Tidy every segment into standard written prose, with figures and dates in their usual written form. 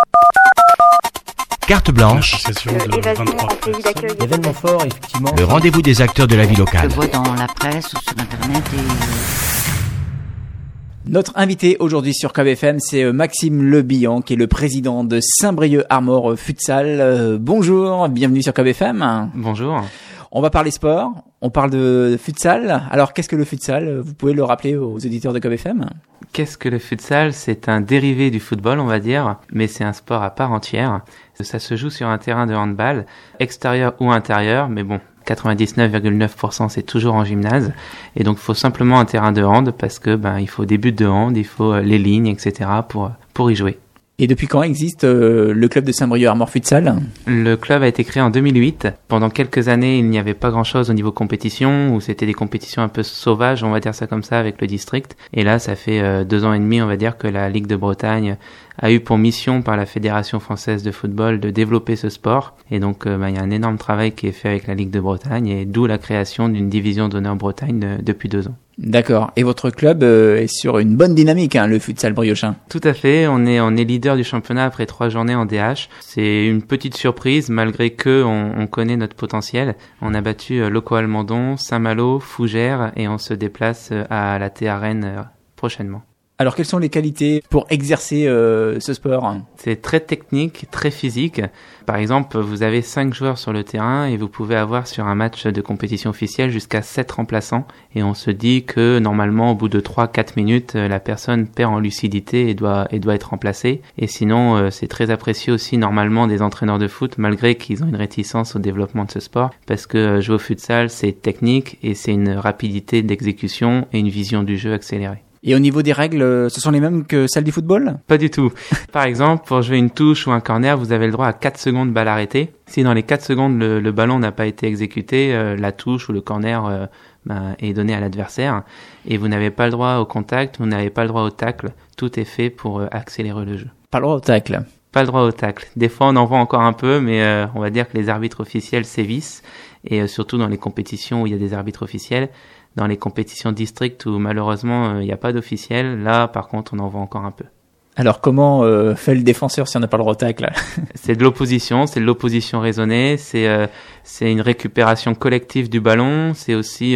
Carte blanche, événement fort, effectivement. le rendez-vous des acteurs de la vie locale. Je vois dans la presse ou sur Internet Notre invité aujourd'hui sur KBFM, c'est Maxime Lebillon, qui est le président de Saint-Brieuc-Armor Futsal. Bonjour, bienvenue sur KBFM. Bonjour. On va parler sport, on parle de futsal. Alors, qu'est-ce que le futsal ? Vous pouvez le rappeler aux auditeurs de KBFM ? Qu'est-ce que le futsal ? C'est un dérivé du football, on va dire, mais c'est un sport à part entière. Ça se joue sur un terrain de handball, extérieur ou intérieur, mais bon, 99,9% c'est toujours en gymnase. Et donc, il faut simplement un terrain de hand parce que il faut des buts de hand, il faut les lignes, etc. pour y jouer. Et depuis quand existe le club de Saint-Brieuc-Armor Futsal ? Le club a été créé en 2008. Pendant quelques années, il n'y avait pas grand-chose au niveau compétition, où c'était des compétitions un peu sauvages, on va dire ça comme ça, avec le district. Et là, ça fait 2 ans et demi, on va dire, que la Ligue de Bretagne a eu pour mission par la Fédération française de football de développer ce sport. Et donc, il y a un énorme travail qui est fait avec la Ligue de Bretagne, et d'où la création d'une division d'honneur Bretagne depuis 2 ans. D'accord. Et votre club est sur une bonne dynamique, le futsal briochin. Tout à fait. On est leader du championnat après 3 journées en DH. C'est une petite surprise, malgré que on connaît notre potentiel. On a battu Loco Almendon, Saint-Malo, Fougères, et on se déplace à la T-Arène prochainement. Alors, quelles sont les qualités pour exercer ce sport ? C'est très technique, très physique. Par exemple, vous avez 5 joueurs sur le terrain et vous pouvez avoir sur un match de compétition officielle jusqu'à 7 remplaçants. Et on se dit que normalement, au bout de 3-4 minutes, la personne perd en lucidité et doit être remplacée. Et sinon, c'est très apprécié aussi normalement des entraîneurs de foot, malgré qu'ils ont une réticence au développement de ce sport. Parce que jouer au futsal, c'est technique et c'est une rapidité d'exécution et une vision du jeu accélérée. Et au niveau des règles, ce sont les mêmes que celles du football ? Pas du tout. Par exemple, pour jouer une touche ou un corner, vous avez le droit à 4 secondes balle arrêtée. Si dans les 4 secondes, le ballon n'a pas été exécuté, la touche ou le corner est donné à l'adversaire. Et vous n'avez pas le droit au contact, vous n'avez pas le droit au tacle. Tout est fait pour accélérer le jeu. Pas le droit au tacle. Pas le droit au tacle. Des fois, on en voit encore un peu, mais on va dire que les arbitres officiels sévissent. Et surtout dans les compétitions où il y a des arbitres officiels. Dans les compétitions district où malheureusement il n'y a pas d'officiel, là par contre on en voit encore un peu. Alors comment fait le défenseur si on n'a pas le droit au tacle ? C'est de l'opposition raisonnée, c'est une récupération collective du ballon, c'est aussi,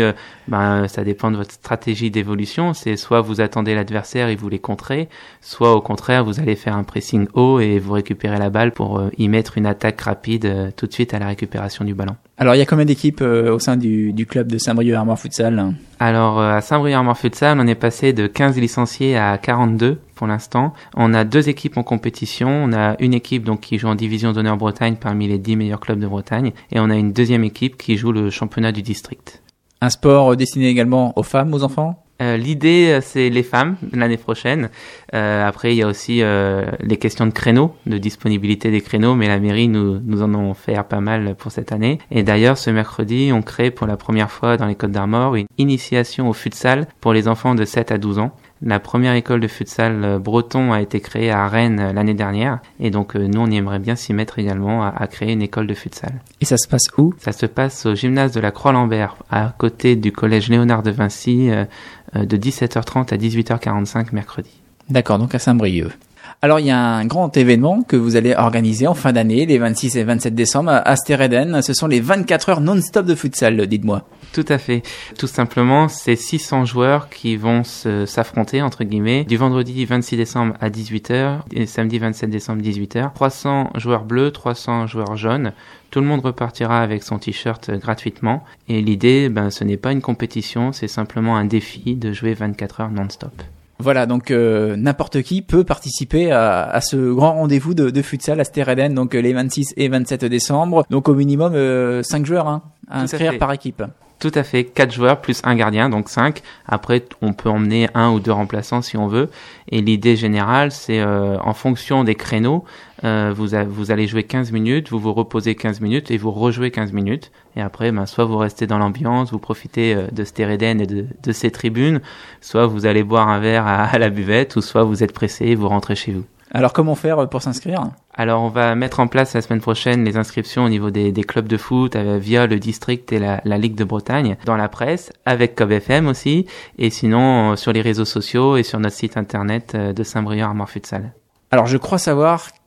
ça dépend de votre stratégie d'évolution, c'est soit vous attendez l'adversaire et vous les contrez, soit au contraire vous allez faire un pressing haut et vous récupérez la balle pour y mettre une attaque rapide tout de suite à la récupération du ballon. Alors, il y a combien d'équipes au sein du club de Saint-Brieuc-Armor Futsal ? Alors, à Saint-Brieuc-Armor Futsal, on est passé de 15 licenciés à 42 pour l'instant. On a 2 équipes en compétition. On a une équipe donc qui joue en division d'honneur Bretagne parmi les 10 meilleurs clubs de Bretagne. Et on a une deuxième équipe qui joue le championnat du district. Un sport destiné également aux femmes, aux enfants ? L'idée, c'est les femmes l'année prochaine. Après, il y a aussi les questions de créneaux, de disponibilité des créneaux, mais la mairie nous en ont fait pas mal pour cette année. Et d'ailleurs, ce mercredi, on crée pour la première fois dans les Côtes-d'Armor une initiation au futsal pour les enfants de 7 à 12 ans. La première école de futsal breton a été créée à Rennes l'année dernière. Et donc, nous, on aimerait bien s'y mettre également à créer une école de futsal. Et ça se passe où ? Ça se passe au gymnase de la Croix-Lambert, à côté du collège Léonard de Vinci, de 17h30 à 18h45 mercredi. D'accord, donc à Saint-Brieuc. Alors, il y a un grand événement que vous allez organiser en fin d'année, les 26 et 27 décembre, à Stereden. Ce sont les 24 heures non-stop de futsal, dites-moi. Tout à fait. Tout simplement, c'est 600 joueurs qui vont s'affronter, entre guillemets, du vendredi 26 décembre à 18h et samedi 27 décembre 18h. 300 joueurs bleus, 300 joueurs jaunes. Tout le monde repartira avec son t-shirt gratuitement. Et l'idée, ce n'est pas une compétition, c'est simplement un défi de jouer 24 heures non-stop. Voilà, donc n'importe qui peut participer à ce grand rendez-vous de futsal à Stereden, donc les 26 et 27 décembre. Donc au minimum 5 joueurs à inscrire par équipe. Tout à fait, 4 joueurs plus un gardien, donc 5. Après, on peut emmener 1 ou 2 remplaçants si on veut. Et l'idée générale, c'est en fonction des créneaux, vous allez jouer 15 minutes, vous vous reposez 15 minutes et vous rejouez 15 minutes. Et après, soit vous restez dans l'ambiance, vous profitez de Stereden et de ses tribunes, soit vous allez boire un verre à la buvette, ou soit vous êtes pressé et vous rentrez chez vous. Alors comment faire pour s'inscrire ? Alors on va mettre en place la semaine prochaine les inscriptions au niveau des clubs de foot via le district et la Ligue de Bretagne, dans la presse, avec KBFM aussi, et sinon sur les réseaux sociaux et sur notre site internet de Saint-Brieuc-Armor Futsal. Alors je crois savoir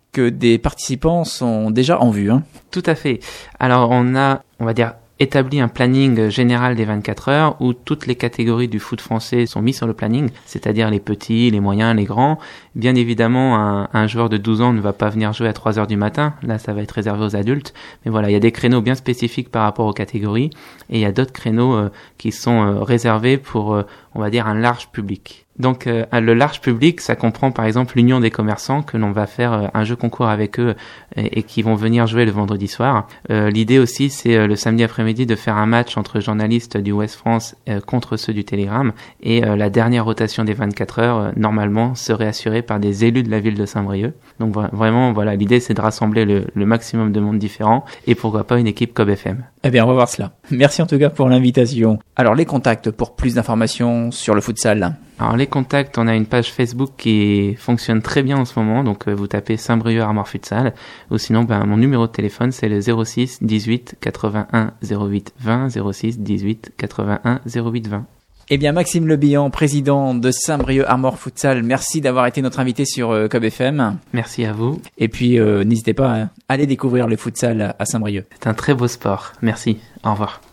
que des participants sont déjà en vue. Hein. Tout à fait. Alors on va dire, établi un planning général des 24 heures où toutes les catégories du foot français sont mises sur le planning, c'est-à-dire les petits, les moyens, les grands. Bien évidemment, un joueur de 12 ans ne va pas venir jouer à 3 heures du matin. Là, ça va être réservé aux adultes. Mais voilà, il y a des créneaux bien spécifiques par rapport aux catégories et il y a d'autres créneaux qui sont réservés pour, on va dire, un large public. Donc le large public, ça comprend par exemple l'Union des commerçants, que l'on va faire un jeu concours avec eux et qui vont venir jouer le vendredi soir. L'idée aussi, c'est le samedi après-midi de faire un match entre journalistes du Ouest France contre ceux du Télégramme. Et la dernière rotation des 24 heures, normalement, serait assurée par des élus de la ville de Saint-Brieuc. Donc vraiment, voilà, l'idée c'est de rassembler le maximum de monde différent et pourquoi pas une équipe Cob FM. Eh bien, on va voir cela. Merci en tout cas pour l'invitation. Alors, les contacts pour plus d'informations sur le futsal. Alors les contacts, on a une page Facebook qui fonctionne très bien en ce moment, donc vous tapez Saint-Brieuc Armor Futsal, ou sinon mon numéro de téléphone c'est le 06 18 81 08 20, 06 18 81 08 20. Eh bien, Maxime Lebihan, président de Saint-Brieuc Armor Futsal, merci d'avoir été notre invité sur Cob FM. Merci à vous. Et puis, n'hésitez pas à aller découvrir le futsal à Saint-Brieuc. C'est un très beau sport. Merci. Au revoir.